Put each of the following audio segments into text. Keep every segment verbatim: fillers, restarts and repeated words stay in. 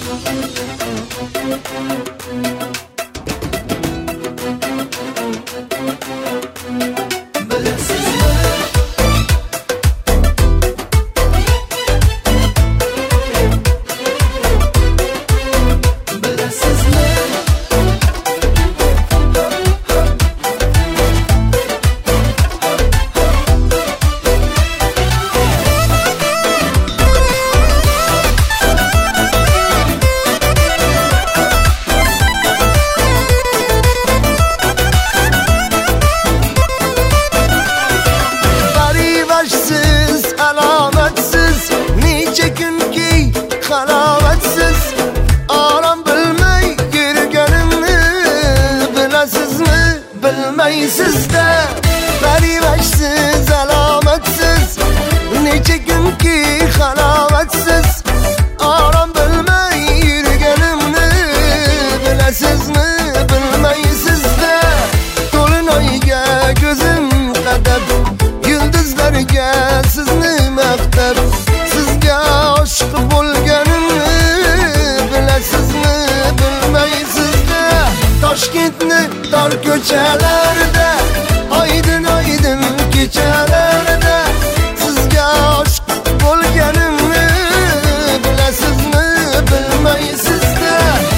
Sizde veriversiz, alametsiz, nece gün ki halavetsiz, aram bilmey yürgenimni, bilesiz mi bilmey sizde. Dolunayga gözüm kadar, yıldızlarga sizni mektep, sizga aşık bo'lganimni, bilesiz mi bilmey sizde. Toshkentni dar ko'chalarida, aydın aydın kechalarda, sizga aşık bo'lganimni, bilasizmi bilmaysizda.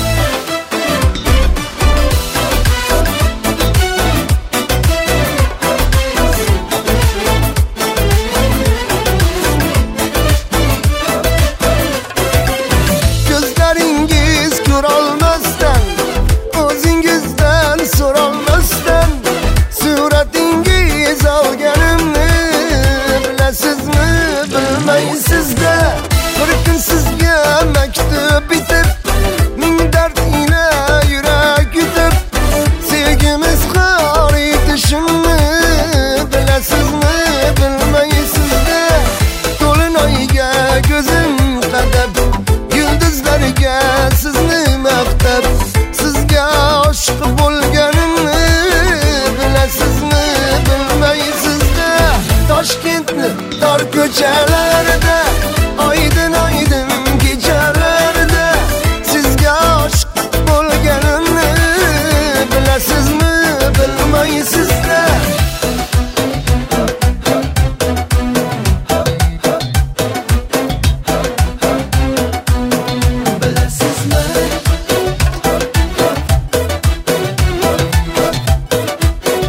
Gözlaringiz ko'rolmasdan, o'zingizdan so'rolmasdan, suratingiz olganimni, bilasizmi bilmaysizda. Bir kun sizga maktub bitib, ming dard ila yurak yutib, sevgimiz qor etishimni, bilasizmi bilmaysizda. Dolunayga ko'zim qadab, yıldızlarga sizni maqtab, sizga aşık bo'lganimni, bilasizmi bilmaysizda. Toshkentni dar ko'chalarida, aydın aydın kechalarda, sizga aşık bo'lganimni, bilasizmi bilmaysizda.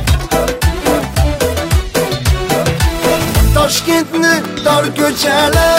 Toshkentni dar ko'chalar